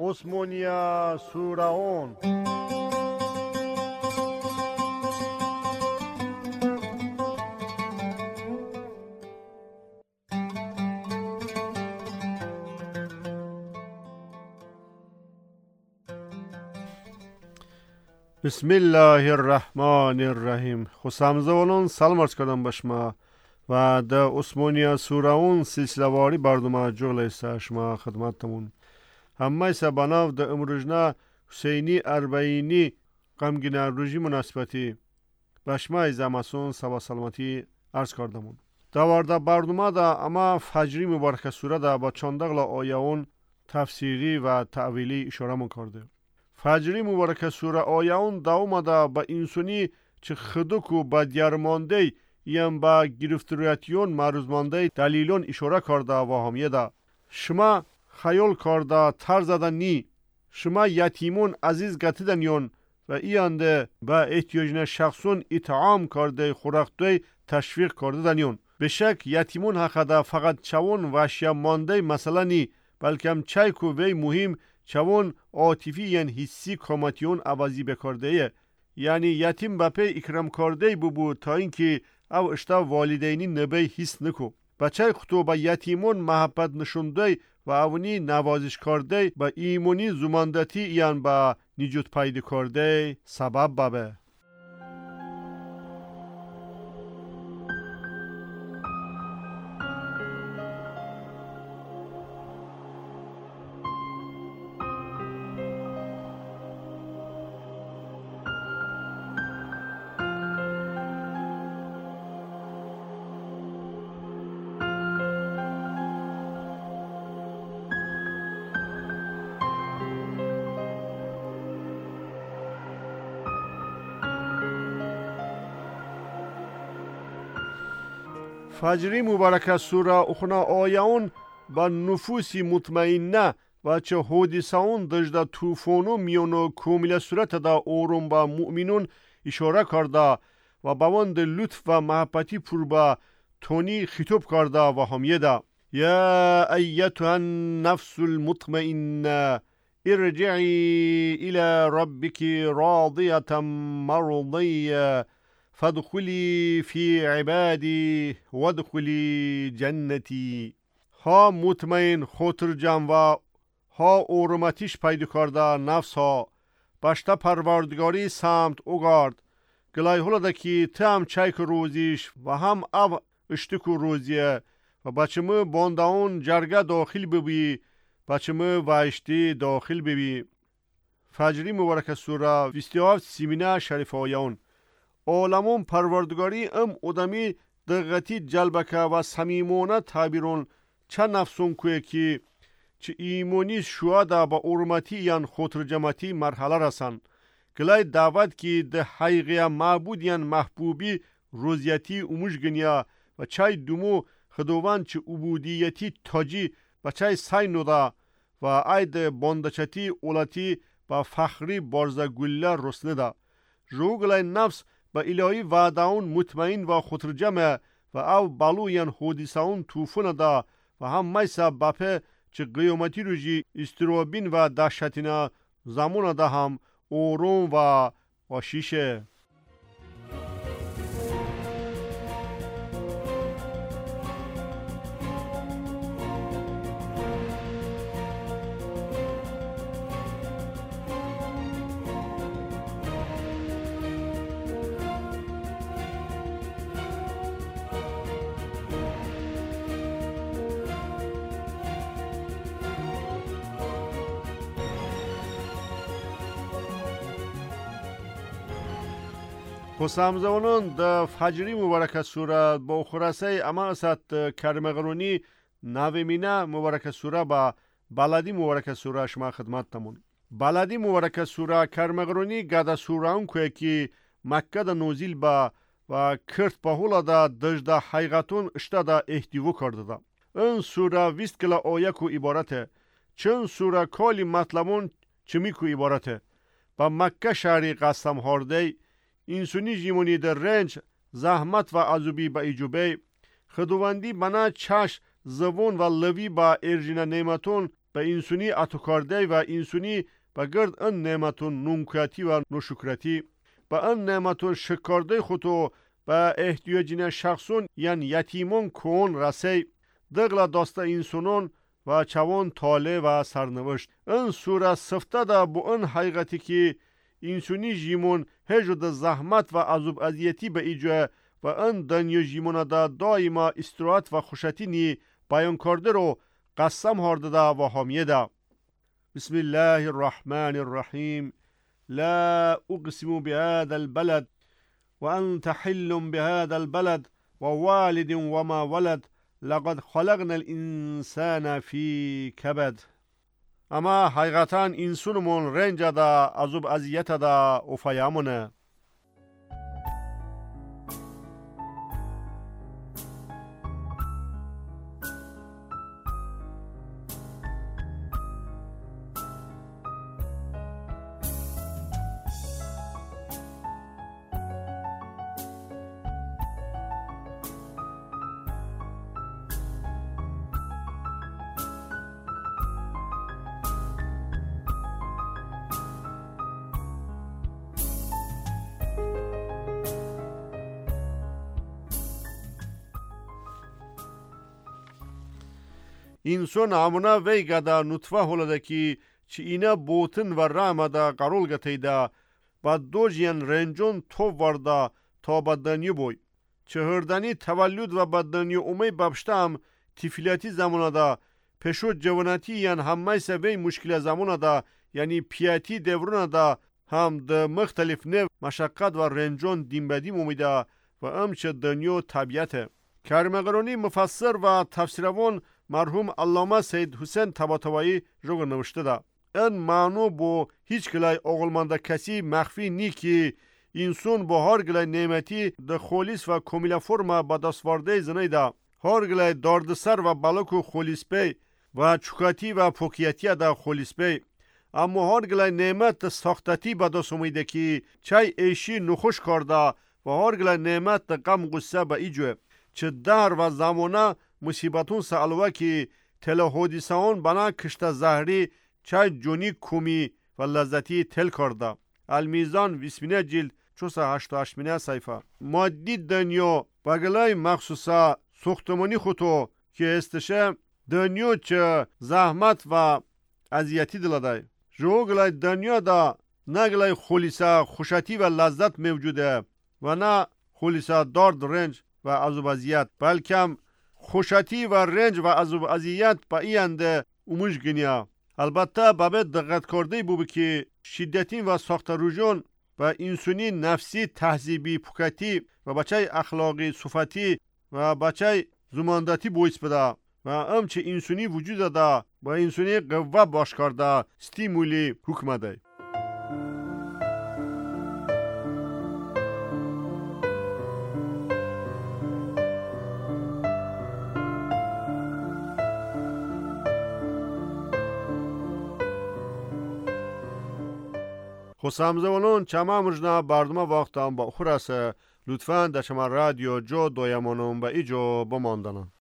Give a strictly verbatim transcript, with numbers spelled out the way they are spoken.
عثمانیه سوراون. بسم الله الرحمن الرحیم. خوشامزونون سلام عرض کردم به شما و در عثمانیه سوراون سلسله واری برنامه جغل است شما خدمتتون. همه سباناو در امروزنا حسینی اربعینی غمگین روزی مناسبتی به شما زماسون سبا سلامتی عرض کردم. در برنامه دا اما فجری مبارک سوره دا با چندغل آیون تفسیری و تعویلی اشاره من کرده. فجری مبارک سوره آیون دا اومده با انسانی چه خدوکو با دیارمانده یم با گرفتاریتیون معروضمانده دلیلون اشاره کرده و همیه دا شما خیال کرده ترزدن نی، شما یتیمون عزیز گتیدن یون و ایانده با احتیاجن شخصون اطعام کرده خوراکتوی تشویق کرده دنیون. بشک یتیمون حقا فقط چون وشیا مانده مثلا نی، بلکه هم چای کو وی مهم چون عاطفی یعنی حسی کامتیون عوضی بکرده، یعنی یتیم بپی اکرام کرده ببود تا اینکه او اشتا والدینی نبی حس نکو. بچه خطو با یتیمون محبت نشونده و اونی نوازش کرده با ایمونی زماندتی یعنی با نجات پیدا کرده سبب بابه. فجری مبارک سوره اخنا آیون با نفوسی مطمئنه و چه حدیثون دجده توفانو میونو کامل صورت دا اوروم با مؤمنون اشاره کرده و باوند لطف و محبتی پر با تونی خطاب کرده و همیه دا یا ایتها النفس المطمئنه ارجعی الى ربک راضیه مرضیه فادخلی فی عبادی وادخلی جنتی. ها مطمئن خاطر جمع و ها اورمتیش پیدا کرده نفس ها باشتا پروردگاری سمت اوگارد گلای هلده که تم چایک روزیش و هم اب اشتکو روزیه و بچمه بانداون جرگه داخل ببی بچمه واشتی داخل ببی. فجری مبارک سوره ویستیاف سیمینه شریف آیون. عالمون پروردگاری ام ادمی دقتی جلبکه و صمیمانه تعبیرون چه نفسون کوه که چه ایمونی شواده با ارمتی یان خاطر جمعتی مرحله رسن گلای دعوت که ده حقیقی معبود یان محبوبی روزیتی اموش گنیا و چای دومو خدوان چه عبودیتی تاجی و چای سای نودا و اید باندچتی اولتی با فخری بارزه گله رسنه دا جو گلای نفس با الهی وعداون مطمئن و خاطر جمع و او بالوین حدیثاون توفون دا و هم میسا باپه چه قیامتی روژی استروبین و دهشتینا زمان دا هم اوروم و آشیشه. خوشامزونون در فجری مبارک سوره با خراسه اما اسات کرمغرونی نویمینه مبارک سوره با بلدی مبارک سوره شما خدمت تمون. بلدی مبارک سوره کرمغرونی گدا سوره اون که که مکه دا نوزیل با و کرد با هولا دا دجده حقیقتون اشتا دا احتیو کرده دا. این سوره ویست کلا آیه کو عبارته چون سوره کالی مطلبون چمی کو عبارته با مکه شهری قسم هارده انسانی جیمونی در رنج زحمت و عذوبی با ایجوبه خدواندی بنا چش زبون و لوی با ارجین نعمتون به اینسونی اتوکارده و اینسونی به گرد ان نعمتون نونکاتی و نشکرتی به ان نعمتون شکارده خودو به احتیاجین شخصون یعنی یتیمون کون رسی دقلا داسته اینسونون و چوان تاله و سرنوشت این سوره سفته ده با این حقیقتی که اینسونی جیمون هجود زحمت و عذاب اذیتی به ایجا و این دنیا جیمون ده دائما استراحت و خوشتی نی بیان کرده رو قسم هارده ده و حامیه ده. بسم الله الرحمن الرحیم لا اقسم بهذا البلد وانت حل بهذا البلد ووالد وما ولد لقد خلقنا الانسان فی کبد. اما حقیقتا انسانمون رنج ده عذاب اذیت ده افیامونه. انسان همونه وی گده نطفه هلده که چی اینه بوتن و رحمه ده قرول گته ده با دو جین رنجون تو ورده تا بدنی بوی چهردنی تولد و بدنی اومی ببشته هم تفیلیتی زمانه ده پشود جوانتی یعنی همه سوی مشکل زمانه ده یعنی پیاتی دورونه ده هم ده مختلف نو مشقت و رنجون دیم بدیم اومیده و امچه دنیا طبیعته. کرمقرانی مفسر و تفسیروان مرحوم علامه سید حسین طباطبایی رو نوشته ده. این معنی با هیچ گلای اغلمانده کسی مخفی نی که انسان با هر گلای نعمتی ده خلیص و کمیل فرم با دستورده زنی ده. هر گلای دردسر و بلک و خلیص پی و چکاتی و پوکیتی ده خلیص پی. اما هر گلای نعمت ساختتی با دست امیده که چای ایشی نخوش کرده و هر گلای نعمت ده غم غصه با ایجوه. چه در و زمانه مصیبتون سالوه که تل حادثان بنا کشت زهری چای جونی کومی و لذتی تل کرده. المیزان ویسمینه جلد چوسه هشت و هشتمینه صیفه. مادی دنیا بگلای مخصوصا ساختمانی خودو که استشه دنیا چه زحمت و اذیتی دلاده. جو گلای دنیا دا نه گلای خلیصه خوشتی و لذت موجوده و نه خلیصه دارد رنج و عذاب اذیت بلکه خوشتی و رنج و عذاب اذیت با اینده اوموش گنیا. البته بابت دقت کرده بود که شدتی و ساخت روجون و انسانی نفسی تهذیبی پوکتی و بچه اخلاقی صفتی و بچه زماندتی بویس بده و امچه انسانی وجود ده و انسانی قوه باش کرده ستیمولی حکم ده. خسامزوانان چما مجنا بردم وقت هم با خورسه لطفاً در شما رادیو جو دویمانم با ایجو بماندنم.